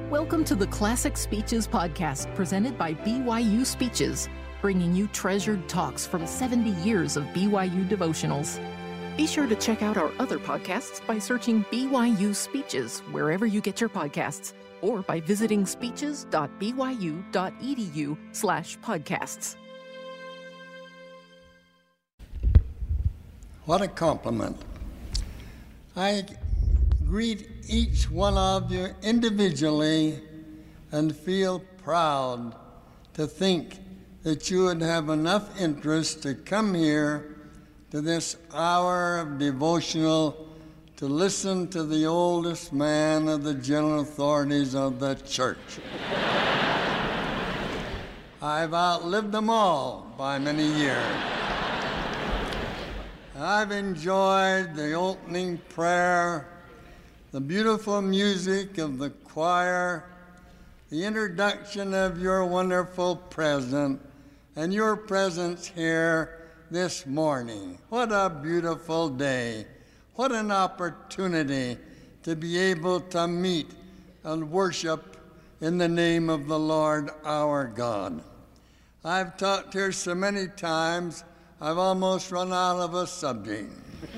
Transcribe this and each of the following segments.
Welcome to the Classic Speeches podcast presented by BYU Speeches, bringing you treasured talks from 70 years of BYU devotionals. Be sure to check out our other podcasts by searching BYU Speeches wherever you get your podcasts, or by visiting speeches.byu.edu/podcasts. What a compliment. I greet each one of you individually and feel proud to think that you would have enough interest to come here to this hour of devotional to listen to the oldest man of the general authorities of the church. I've outlived them all by many years. I've enjoyed the opening prayer, the beautiful music of the choir, the introduction of your wonderful president, and your presence here this morning. What a beautiful day. What an opportunity to be able to meet and worship in the name of the Lord our God. I've talked here so many times, I've almost run out of a subject.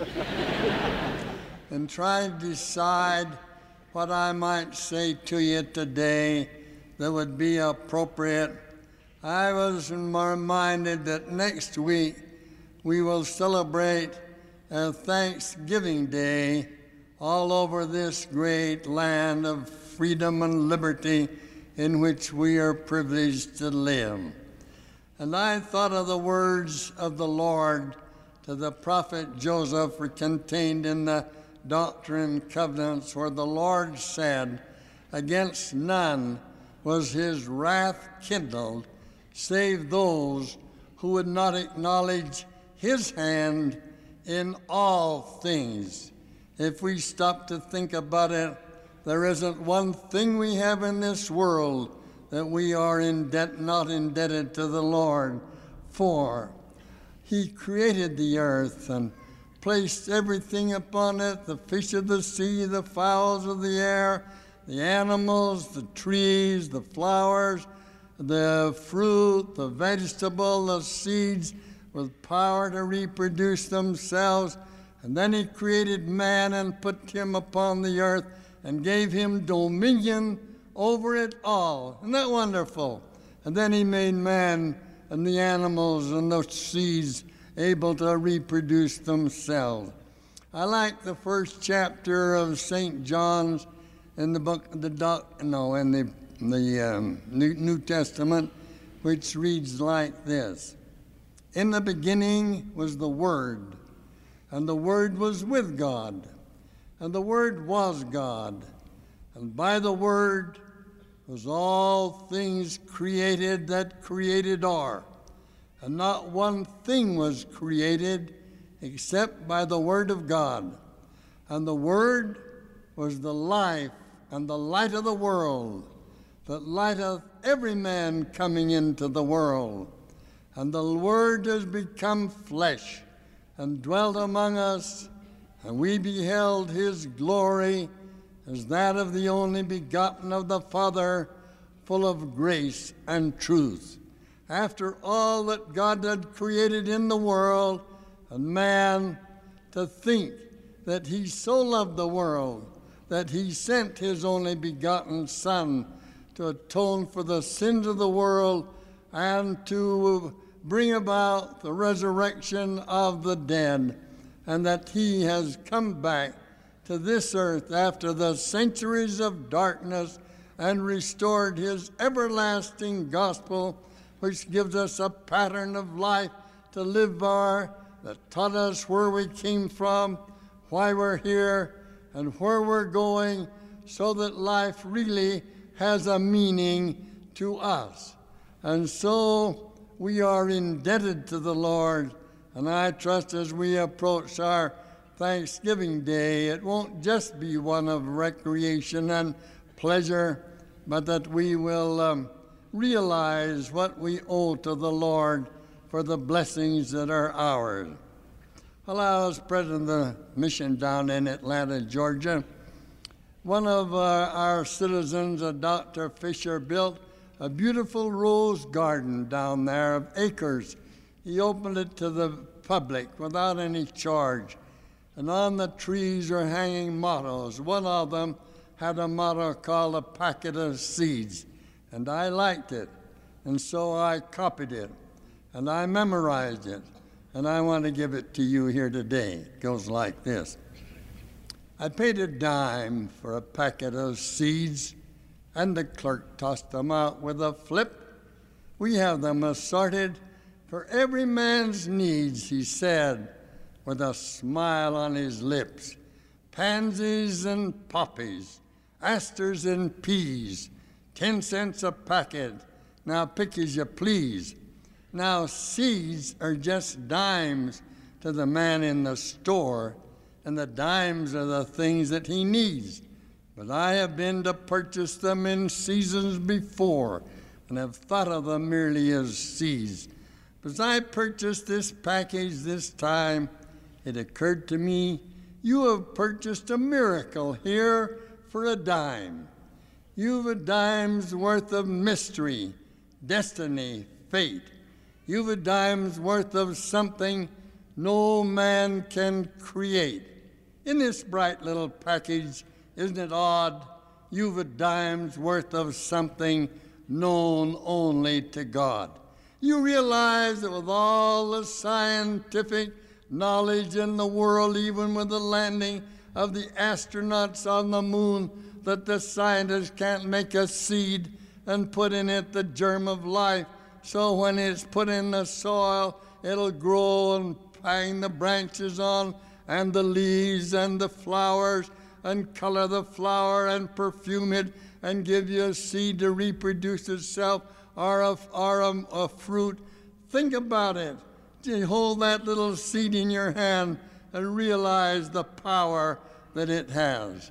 And trying to decide what I might say to you today that would be appropriate, I was reminded that next week we will celebrate Thanksgiving Day all over this great land of freedom and liberty in which we are privileged to live. And I thought of the words of the Lord to the prophet Joseph contained in the Doctrine and Covenants, where the Lord said, "Against none was his wrath kindled, save those who would not acknowledge his hand in all things." If we stop to think about it, there isn't one thing we have in this world that we are not indebted to the Lord for. He created the earth and placed everything upon it, the fish of the sea, the fowls of the air, the animals, the trees, the flowers, the fruit, the vegetable, the seeds, with power to reproduce themselves. And then he created man and put him upon the earth and gave him dominion over it all. Isn't that wonderful? And then he made man and the animals and the seeds able to reproduce themselves. I like the first chapter of St. John's in the book of the New Testament, which reads like this: "In the beginning was the Word, and the Word was with God, and the Word was God. And by the Word was all things created that created are. And not one thing was created except by the Word of God. And the Word was the life and the light of the world, that lighteth every man coming into the world. And the Word has become flesh and dwelt among us, and we beheld his glory as that of the only begotten of the Father, full of grace and truth." After all that God had created in the world and man, to think that he so loved the world that he sent his only begotten Son to atone for the sins of the world and to bring about the resurrection of the dead, and that he has come back to this earth after the centuries of darkness and restored his everlasting gospel, which gives us a pattern of life to live by, that taught us where we came from, why we're here, and where we're going, so that life really has a meaning to us. And so we are indebted to the Lord, and I trust as we approach our Thanksgiving Day, it won't just be one of recreation and pleasure, but that we will realize what we owe to the Lord for the blessings that are ours. Well, I was president of the mission down in Atlanta, Georgia. one of our citizens, Dr. Fisher, built a beautiful rose garden down there of acres. He opened it to the public without any charge. And on the trees are hanging mottos. One of them had a motto called "A Packet of Seeds." And I liked it. And so I copied it. And I memorized it. And I want to give it to you here today. It goes like this. I paid a dime for a packet of seeds, and the clerk tossed them out with a flip. We have them assorted for every man's needs, he said, with a smile on his lips. Pansies and poppies, asters and peas, 10 cents a packet. Now pick as you please. Now seeds are just dimes to the man in the store, and the dimes are the things that he needs. But I have been to purchase them in seasons before, and have thought of them merely as seeds. But as I purchased this package this time, it occurred to me, you have purchased a miracle here for a dime. You've a dime's worth of mystery, destiny, fate. You've a dime's worth of something no man can create. In this bright little package, isn't it odd? You've a dime's worth of something known only to God. You realize that with all the scientific knowledge in the world, even with the landing of the astronauts on the moon, that the scientists can't make a seed and put in it the germ of life. So when it's put in the soil, it'll grow and hang the branches on, and the leaves and the flowers, and color the flower and perfume it and give you a seed to reproduce itself or a fruit. Think about it. You hold that little seed in your hand and realize the power that it has.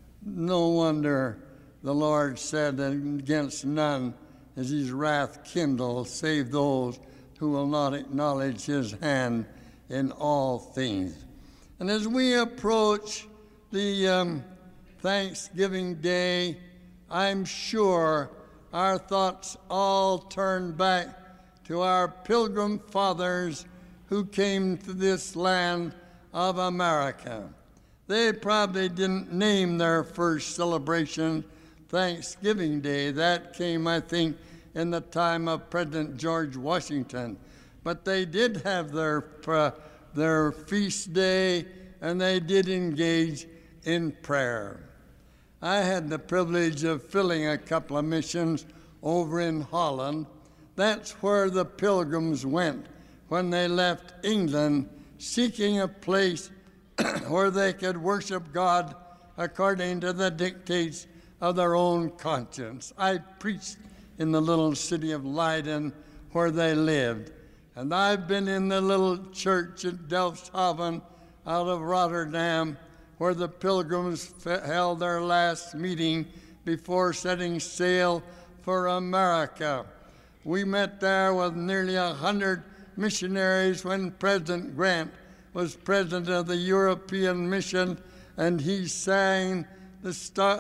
No wonder the Lord said, against none is his wrath kindled, save those who will not acknowledge his hand in all things. And as we approach the Thanksgiving Day, I'm sure our thoughts all turn back to our pilgrim fathers who came to this land of America. They probably didn't name their first celebration Thanksgiving Day. That came, I think, in the time of President George Washington. But they did have their feast day, and they did engage in prayer. I had the privilege of filling a couple of missions over in Holland. That's where the pilgrims went when they left England, seeking a place where they could worship God according to the dictates of their own conscience. I preached in the little city of Leiden where they lived. And I've been in the little church at Delfshaven out of Rotterdam, where the pilgrims held their last meeting before setting sail for America. We met there with nearly 100 missionaries when President Grant was president of the European Mission, and he sang the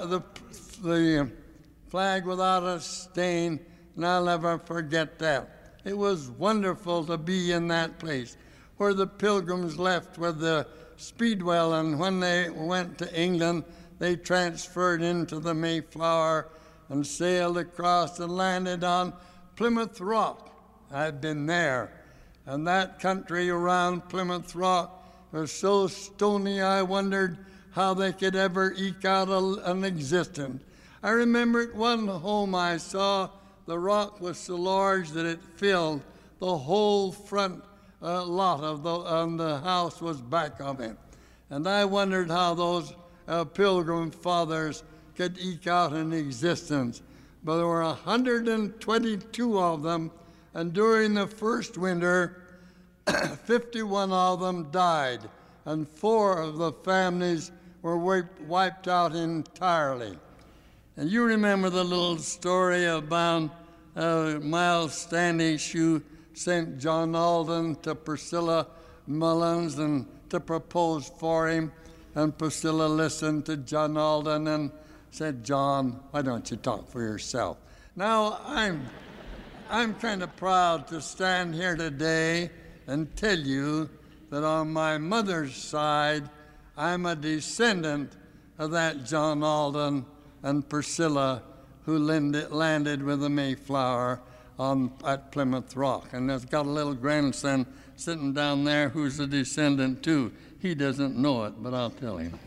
flag without a stain, and I'll never forget that. It was wonderful to be in that place where the pilgrims left with the Speedwell, and when they went to England, they transferred into the Mayflower and sailed across and landed on Plymouth Rock. I've been there, and that country around Plymouth Rock was so stony I wondered how they could ever eke out an existence. I remember at one home I saw, the rock was so large that it filled the whole front lot of the house was back of it. And I wondered how those pilgrim fathers could eke out an existence. But there were 122 of them, and during the first winter, 51 of them died, and 4 of the families were wiped out entirely. And you remember the little story about Miles Standish, who sent John Alden to Priscilla Mullins and to propose for him. and Priscilla listened to John Alden and said, "John, why don't you talk for yourself?" Now, I'm kind of proud to stand here today and tell you that on my mother's side, I'm a descendant of that John Alden and Priscilla who landed with the Mayflower at Plymouth Rock. And I've got a little grandson sitting down there who's a descendant too. He doesn't know it, but I'll tell him.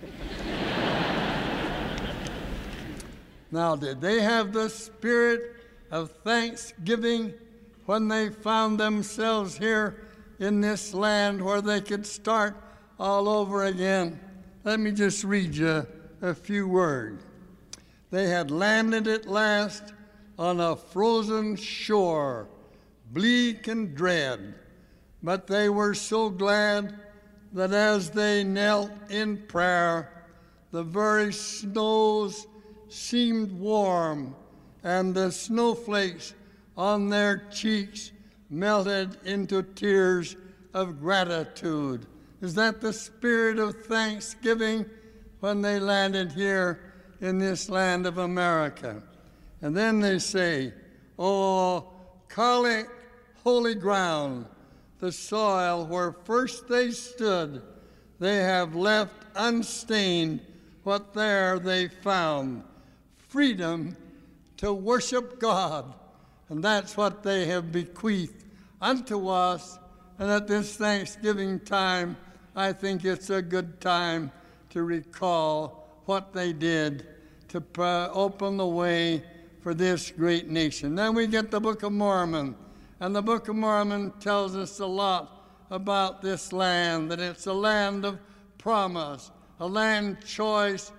Now, did they have the spirit of thanksgiving when they found themselves here in this land where they could start all over again? Let me just read you a few words. They had landed at last on a frozen shore, bleak and dread, but they were so glad that as they knelt in prayer, the very snows seemed warm, and the snowflakes on their cheeks melted into tears of gratitude. Is that the spirit of thanksgiving when they landed here in this land of America? And then they say, "Oh, call it holy ground, the soil where first they stood, they have left unstained what there they found, freedom to worship God." And that's what they have bequeathed unto us. And at this Thanksgiving time, I think it's a good time to recall what they did to open the way for this great nation. Then we get the Book of Mormon, and the Book of Mormon tells us a lot about this land, that it's a land of promise, a land choice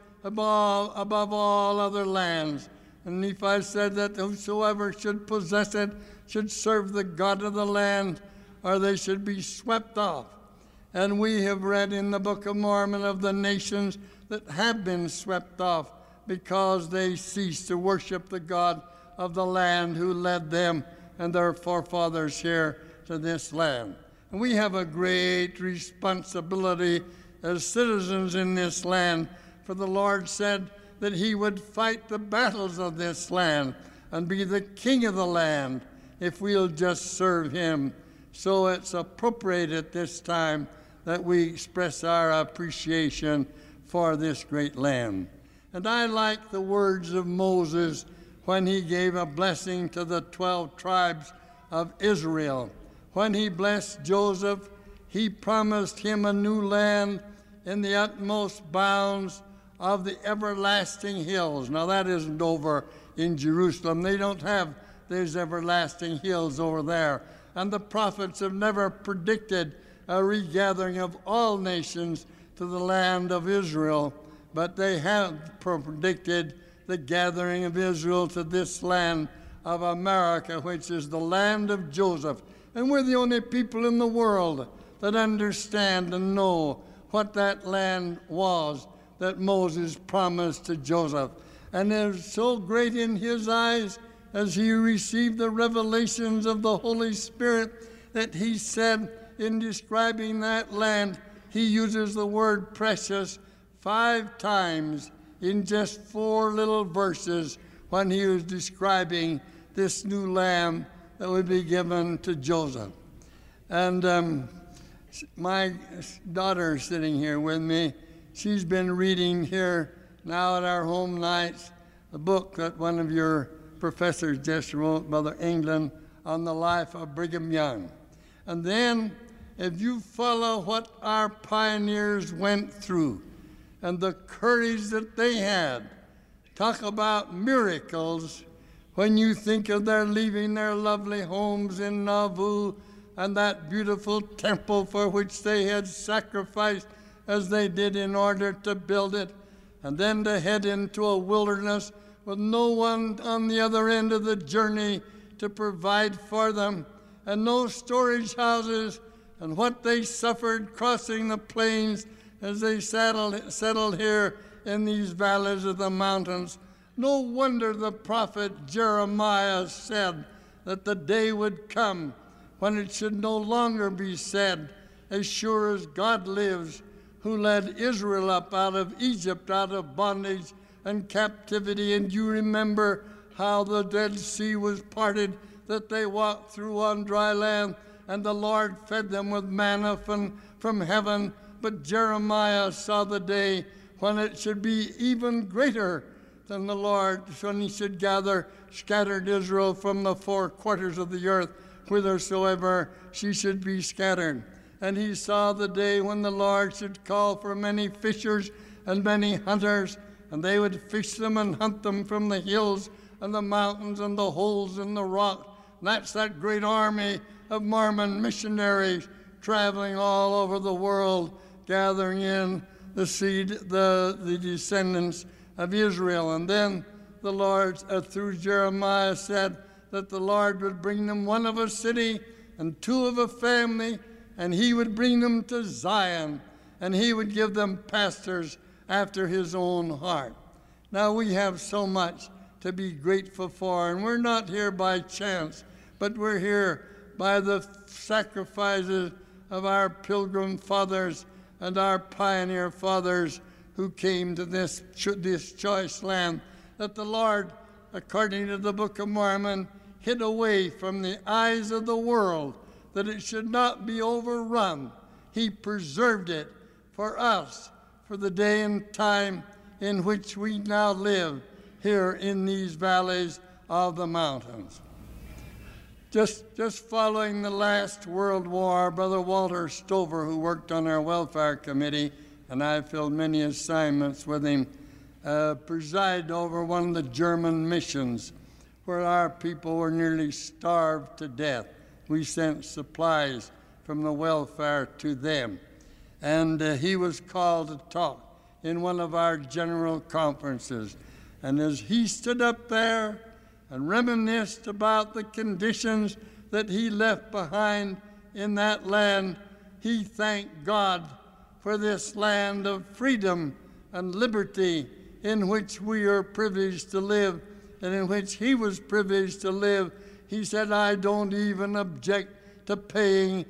above all other lands. And Nephi said that whosoever should possess it should serve the God of the land, or they should be swept off. And we have read in the Book of Mormon of the nations that have been swept off because they ceased to worship the God of the land who led them and their forefathers here to this land. And we have a great responsibility as citizens in this land, for the Lord said that he would fight the battles of this land and be the king of the land if we'll just serve him. So it's appropriate at this time that we express our appreciation for this great land. And I like the words of Moses when he gave a blessing to the 12 tribes of Israel. When he blessed Joseph, he promised him a new land in the utmost bounds of the everlasting hills. Now that isn't over in Jerusalem. They don't have those everlasting hills over there. And the prophets have never predicted a regathering of all nations to the land of Israel, but they have predicted the gathering of Israel to this land of America, which is the land of Joseph. And we're the only people in the world that understand and know what that land was that Moses promised to Joseph. And it was so great in his eyes as he received the revelations of the Holy Spirit that he said in describing that land, he uses the word precious 5 times in just 4 little verses when he was describing this new land that would be given to Joseph. And my daughter is sitting here with me. She's been reading here now at our home nights the book that one of your professors just wrote, Brother England, on the life of Brigham Young. And then if you follow what our pioneers went through and the courage that they had, talk about miracles when you think of their leaving their lovely homes in Nauvoo and that beautiful temple for which they had sacrificed as they did in order to build it, and then to head into a wilderness with no one on the other end of the journey to provide for them, and no storage houses, and what they suffered crossing the plains as they settled here in these valleys of the mountains. No wonder the prophet Jeremiah said that the day would come when it should no longer be said, "As sure as God lives, who led Israel up out of Egypt, out of bondage and captivity. And you remember how the Dead Sea was parted, that they walked through on dry land, and the Lord fed them with manna from heaven. But Jeremiah saw the day when it should be even greater than the Lord, when he should gather scattered Israel from the four quarters of the earth, whithersoever she should be scattered. And he saw the day when the Lord should call for many fishers and many hunters, and they would fish them and hunt them from the hills and the mountains and the holes in the rock. And that's that great army of Mormon missionaries traveling all over the world, gathering in the seed, the descendants of Israel. And then the Lord, through Jeremiah, said that the Lord would bring them one of a city and two of a family, and he would bring them to Zion, and he would give them pastors after his own heart. Now we have so much to be grateful for, and we're not here by chance, but we're here by the sacrifices of our pilgrim fathers and our pioneer fathers who came to this choice land that the Lord, according to the Book of Mormon, hid away from the eyes of the world, that it should not be overrun. He preserved it for us, for the day and time in which we now live here in these valleys of the mountains. Just following the last World War, Brother Walter Stover, who worked on our welfare committee, and I filled many assignments with him, presided over one of the German missions where our people were nearly starved to death. We sent supplies from the welfare to them. And he was called to talk in one of our general conferences. And as he stood up there and reminisced about the conditions that he left behind in that land, he thanked God for this land of freedom and liberty in which we are privileged to live and in which he was privileged to live. He said, I don't even object to paying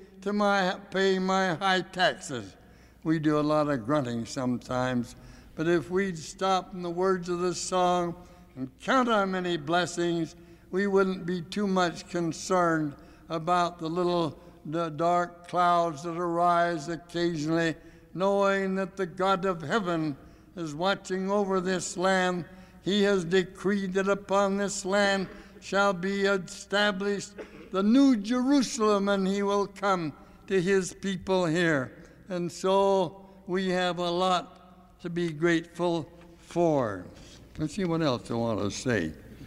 my high taxes. We do a lot of grunting sometimes, but if we'd stop in the words of the song and count our many blessings, we wouldn't be too much concerned about the dark clouds that arise occasionally, knowing that the God of heaven is watching over this land. He has decreed that upon this land shall be established the new Jerusalem, and he will come to his people here. And so we have a lot to be grateful for. Let's see what else I want to say.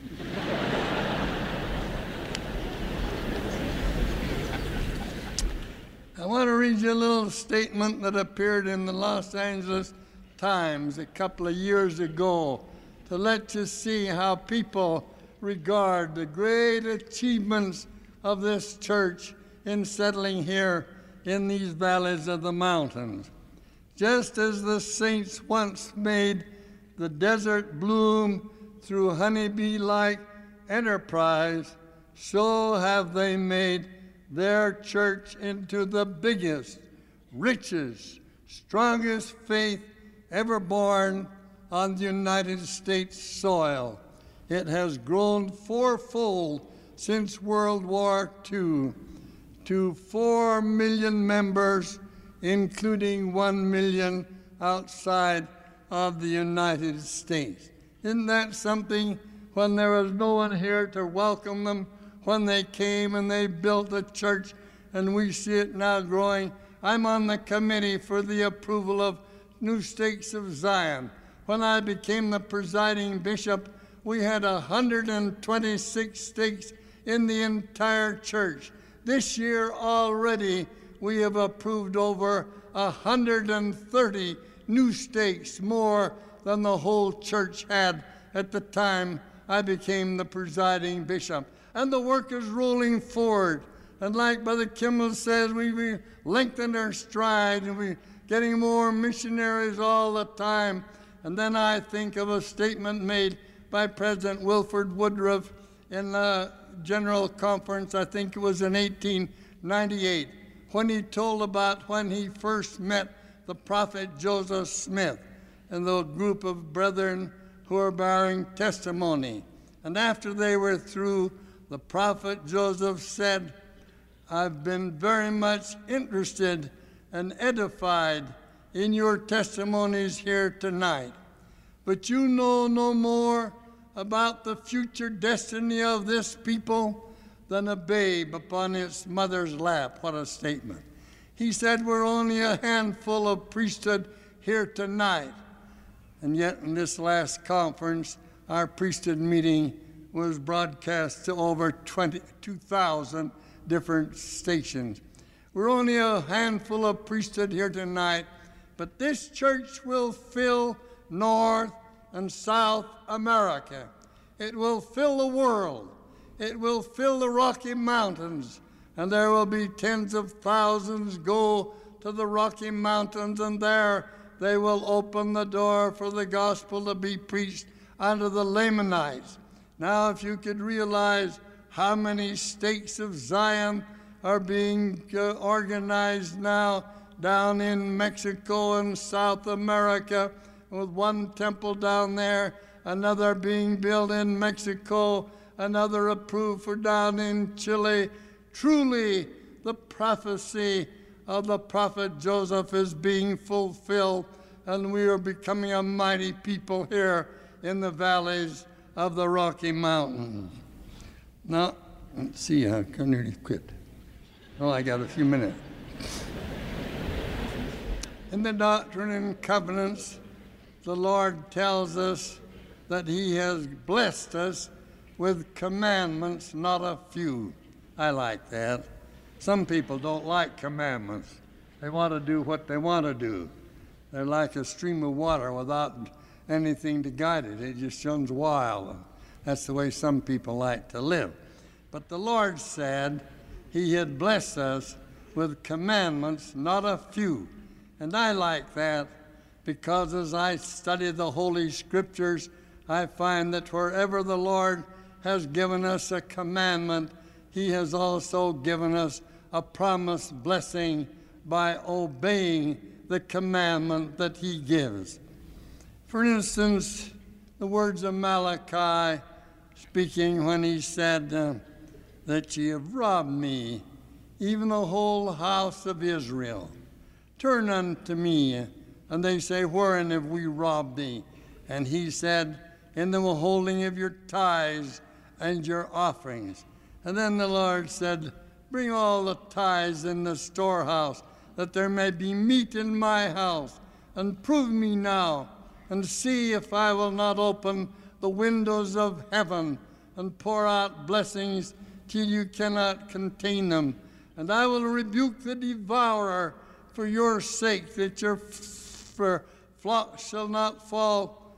I want to read you a little statement that appeared in the Los Angeles Times a couple of years ago to let you see how people regard the great achievements of this church in settling here in these valleys of the mountains. Just as the saints once made the desert bloom through honeybee-like enterprise, so have they made their church into the biggest, richest, strongest faith ever born on the United States soil. It has grown fourfold since World War II to 4 million members, including 1 million outside of the United States. Isn't that something? When there was no one here to welcome them, when they came and they built the church, and we see it now growing. I'm on the committee for the approval of New Stakes of Zion. When I became the presiding bishop, we had 126 stakes in the entire church. This year already, we have approved over 130 new stakes, more than the whole church had at the time I became the presiding bishop. And the work is rolling forward. And like Brother Kimball says, we lengthened our stride, and we're getting more missionaries all the time. And then I think of a statement made by President Wilford Woodruff in a general conference, I think it was in 1898, when he told about when he first met the prophet Joseph Smith and the group of brethren who are bearing testimony. And after they were through, the prophet Joseph said, I've been very much interested and edified in your testimonies here tonight. But you know no more about the future destiny of this people than a babe upon its mother's lap. What a statement. He said, we're only a handful of priesthood here tonight. And yet in this last conference, our priesthood meeting was broadcast to over 22,000 different stations. We're only a handful of priesthood here tonight, but this church will fill North and South America. It will fill the world. It will fill the Rocky Mountains, and there will be tens of thousands go to the Rocky Mountains, and there they will open the door for the gospel to be preached unto the Lamanites. Now, if you could realize how many stakes of Zion are being organized now down in Mexico and South America, with one temple down there, another being built in Mexico, another approved for down in Chile. Truly, the prophecy of the prophet Joseph is being fulfilled, and we are becoming a mighty people here in the valleys of the Rocky Mountains. Now, let's see, I can nearly quit. Oh, I got a few minutes. In the Doctrine and Covenants, the Lord tells us that he has blessed us with commandments, not a few. I like that. Some people don't like commandments. They want to do what they want to do. They're like a stream of water without anything to guide it. It just runs wild. That's the way some people like to live. But the Lord said he had blessed us with commandments, not a few. And I like that because as I study the Holy Scriptures, I find that wherever the Lord has given us a commandment, he has also given us a promised blessing by obeying the commandment that he gives. For instance, the words of Malachi speaking when he said that ye have robbed me, even the whole house of Israel. Turn unto me. And they say, wherein have we robbed thee? And he said, in the withholding of your tithes and your offerings. And then the Lord said, bring all the tithes in the storehouse, that there may be meat in my house. And prove me now, and see if I will not open the windows of heaven and pour out blessings till you cannot contain them. And I will rebuke the devourer for your sake, that your flock shall not fall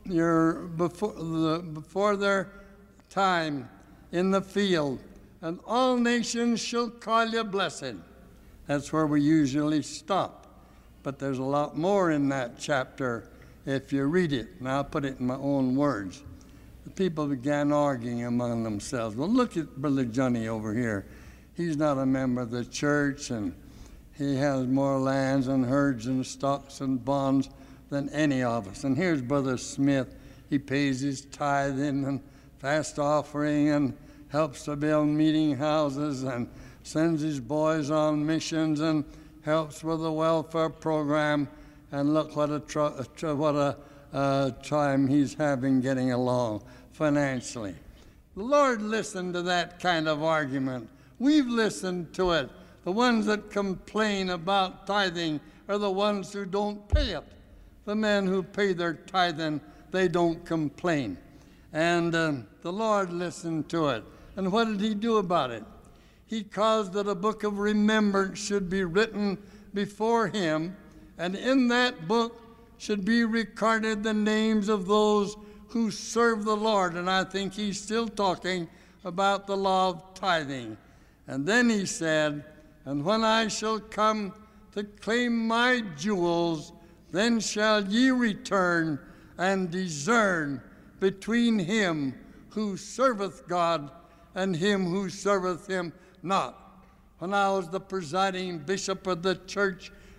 before their time in the field. And all nations shall call you blessed. That's where we usually stop. But there's a lot more in that chapter if you read it. And I'll put it in my own words. The people began arguing among themselves. Well, look at Brother Johnny over here. He's not a member of the church, and he has more lands and herds and stocks and bonds than any of us. And here's Brother Smith. He pays his tithing and fast offering and helps to build meeting houses and sends his boys on missions and helps with the welfare program. And look what a time he's having getting along financially. The Lord listened to that kind of argument. We've listened to it. The ones that complain about tithing are the ones who don't pay it. The men who pay their tithing, they don't complain. And the Lord listened to it. And what did he do about it? He caused that a book of remembrance should be written before him, and in that book should be recorded the names of those who serve the Lord. And I think he's still talking about the law of tithing. And then he said, and when I shall come to claim my jewels, then shall ye return and discern between him who serveth God and him who serveth him not. When I was the presiding bishop of the church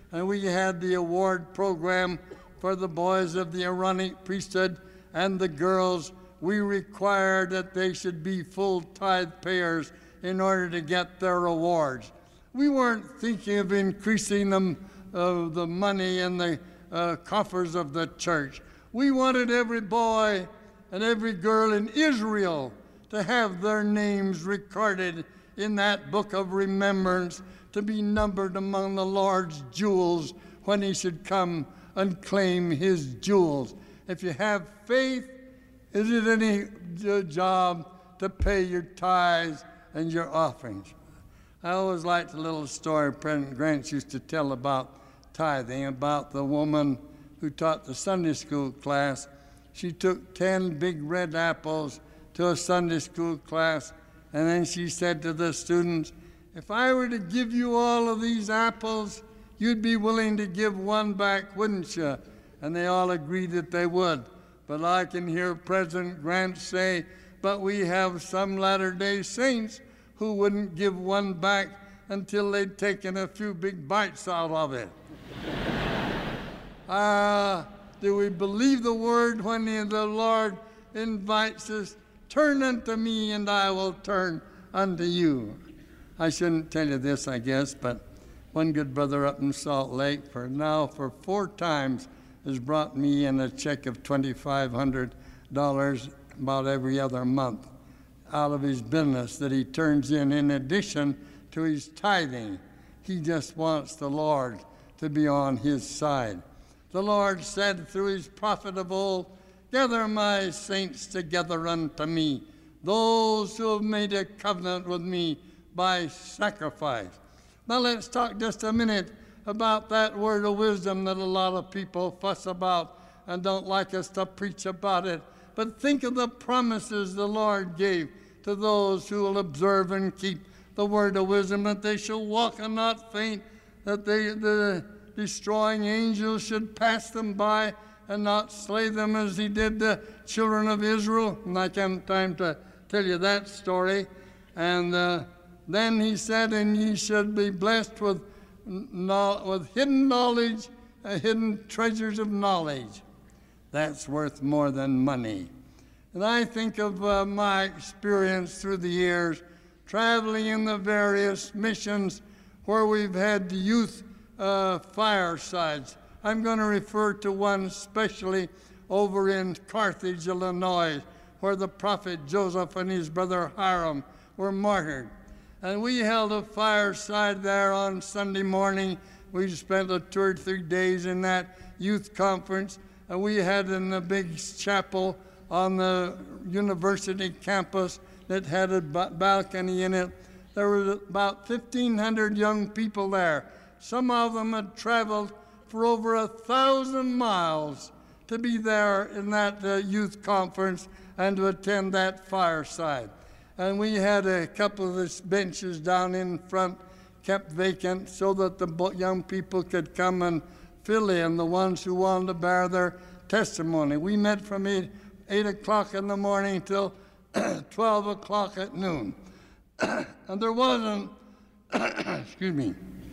and we had the award program for the boys of the Aaronic priesthood and the girls. We required that they should be full tithe payers in order to get their awards. We weren't thinking of increasing the money in the coffers of the church. We wanted every boy and every girl in Israel to have their names recorded in that book of remembrance, to be numbered among the Lord's jewels when he should come and claim his jewels. If you have faith, is it any job to pay your tithes and your offerings? I always liked the little story President Grant used to tell about tithing, about the woman who taught the Sunday school class. She took 10 big red apples to a Sunday school class, and then she said to the students, if I were to give you all of these apples, you'd be willing to give one back, wouldn't you? And they all agreed that they would. But I can hear President Grant say, but we have some Latter-day Saints who wouldn't give one back until they'd taken a few big bites out of it. Do we believe the word when the Lord invites us, turn unto me and I will turn unto you? I shouldn't tell you this, I guess, but one good brother up in Salt Lake for 4 times has brought me in a check of $2,500 about every other month out of his business that he turns in addition to his tithing. He just wants the Lord to be on his side. The Lord said through his prophet of old, gather my saints together unto me, those who have made a covenant with me by sacrifice. Now let's talk just a minute about that word of wisdom that a lot of people fuss about and don't like us to preach about it. But think of the promises the Lord gave to those who will observe and keep the word of wisdom, that they shall walk and not faint, that the destroying angels should pass them by and not slay them as he did the children of Israel. And I can't have time to tell you that story. And then he said, and ye should be blessed with hidden knowledge, hidden treasures of knowledge. That's worth more than money. And I think of my experience through the years, traveling in the various missions where we've had the youth firesides. I'm going to refer to one especially over in Carthage, Illinois, where the prophet Joseph and his brother Hiram were martyred. And we held a fireside there on Sunday morning. We spent 2 or 3 days in that youth conference, and we had in the big chapel on the university campus that had a balcony in it. There were about 1,500 young people there. Some of them had traveled for over 1,000 miles to be there in that youth conference and to attend that fireside. And we had a couple of the benches down in front kept vacant so that the young people could come and fill in, the ones who wanted to bear their testimony. We met from 8 o'clock in the morning till 12 o'clock at noon. And there wasn't, excuse me,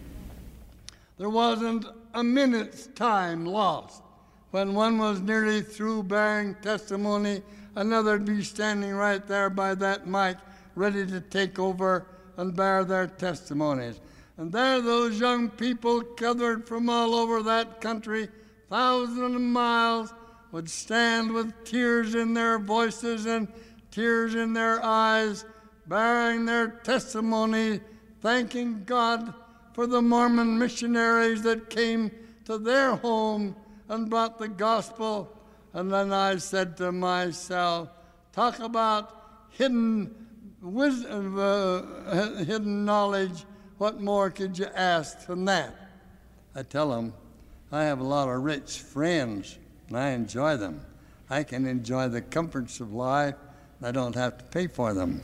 there wasn't a minute's time lost. When one was nearly through bearing testimony, another would be standing right there by that mic, ready to take over and bear their testimonies. And there those young people gathered from all over that country, thousands of miles, would stand with tears in their voices and tears in their eyes, bearing their testimony, thanking God for the Mormon missionaries that came to their home and brought the gospel. And then I said to myself, talk about hidden wisdom, hidden knowledge. What more could you ask than that? I tell them, I have a lot of rich friends, and I enjoy them. I can enjoy the comforts of life. I don't have to pay for them.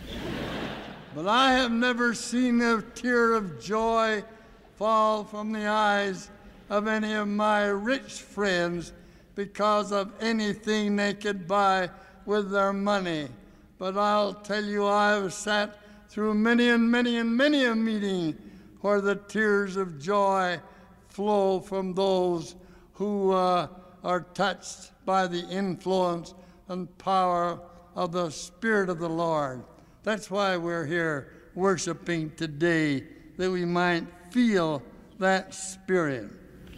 But I have never seen a tear of joy fall from the eyes of any of my rich friends because of anything they could buy with their money. But I'll tell you, I've sat through many and many and many a meeting where the tears of joy flow from those who are touched by the influence and power of the Spirit of the Lord. That's why we're here worshiping today, that we might feel that Spirit.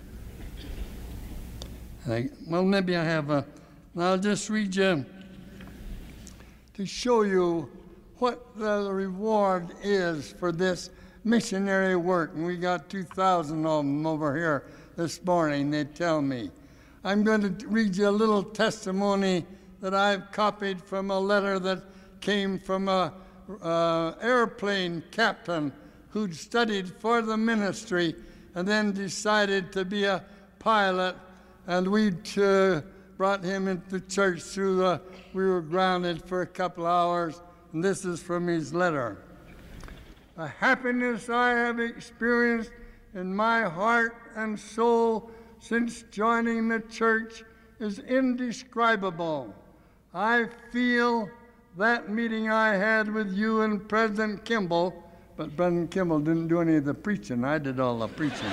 Well, maybe I have I'll just read you to show you what the reward is for this missionary work. And we got 2,000 of them over here this morning, they tell me. I'm going to read you a little testimony that I've copied from a letter that came from a airplane captain who'd studied for the ministry and then decided to be a pilot. And we brought him into church through, we were grounded for a couple hours, and this is from his letter. The happiness I have experienced in my heart and soul since joining the church is indescribable. I feel that meeting I had with you and President Kimball, but President Kimball didn't do any of the preaching. I did all the preaching.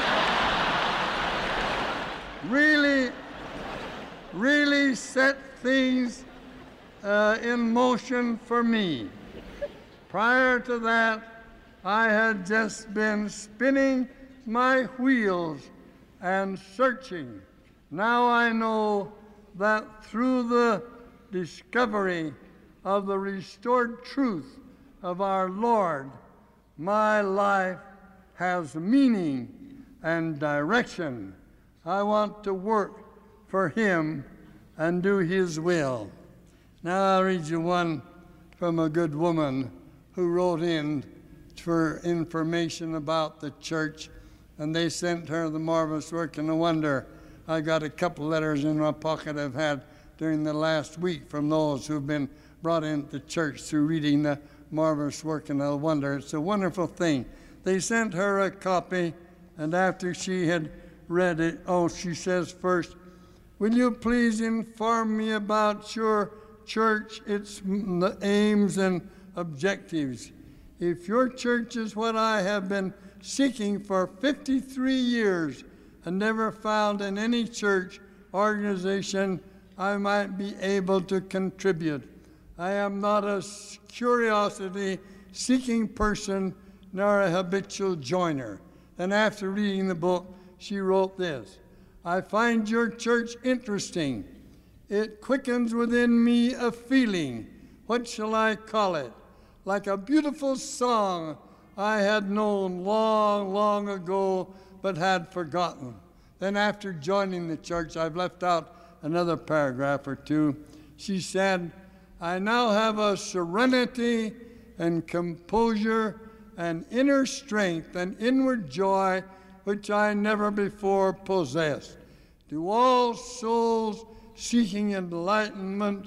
really set things in motion for me. Prior to that, I had just been spinning my wheels and searching. Now I know that through the discovery of the restored truth of our Lord, my life has meaning and direction. I want to work for Him and do His will. Now I'll read you one from a good woman who wrote in for information about the church, and they sent her the marvelous work and the wonder. I got a couple letters in my pocket I've had during the last week from those who've been brought into church through reading the marvelous work and the wonder. It's a wonderful thing. They sent her a copy, and after she had read it, she says first, will you please inform me about your church, its aims and objectives? If your church is what I have been seeking for 53 years and never found in any church organization I might be able to contribute, I am not a curiosity-seeking person nor a habitual joiner. And after reading the book, she wrote this: I find your church interesting. It quickens within me a feeling. What shall I call it? Like a beautiful song I had known long, long ago, but had forgotten. Then after joining the church, I've left out another paragraph or two. She said, I now have a serenity and composure and inner strength and inward joy which I never before possessed. To all souls seeking enlightenment,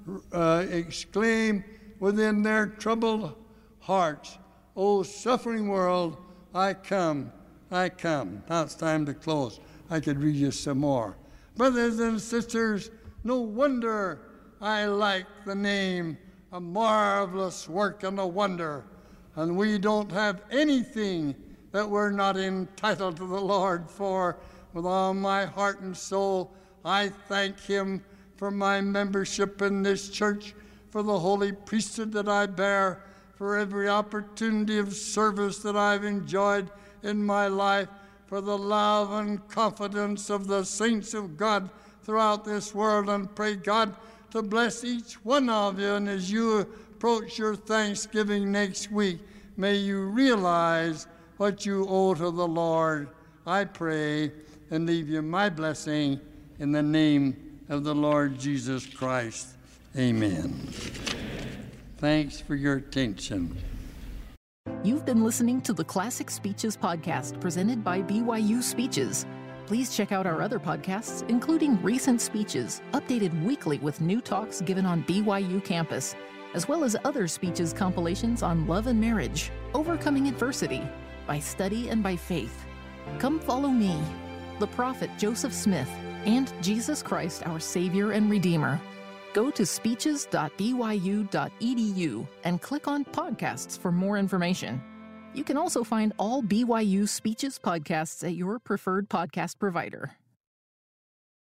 exclaim within their troubled hearts, O suffering world, I come, I come. Now it's time to close. I could read you some more. Brothers and sisters, no wonder I like the name, a marvelous work and a wonder. And we don't have anything that we're not entitled to the Lord for. With all my heart and soul, I thank Him for my membership in this church, for the holy priesthood that I bear, for every opportunity of service that I've enjoyed in my life, for the love and confidence of the saints of God throughout this world, and pray God to bless each one of you. And as you approach your Thanksgiving next week, may you realize what you owe to the Lord. I pray and leave you my blessing in the name of the Lord Jesus Christ. Amen. Thanks for your attention. You've been listening to the Classic Speeches podcast presented by BYU Speeches. Please check out our other podcasts, including Recent Speeches, updated weekly with new talks given on BYU campus, as well as other speeches compilations on love and marriage, overcoming adversity, by study and by faith. Come follow me, the prophet Joseph Smith, and Jesus Christ, our Savior and Redeemer. Go to speeches.byu.edu and click on podcasts for more information. You can also find all BYU Speeches podcasts at your preferred podcast provider.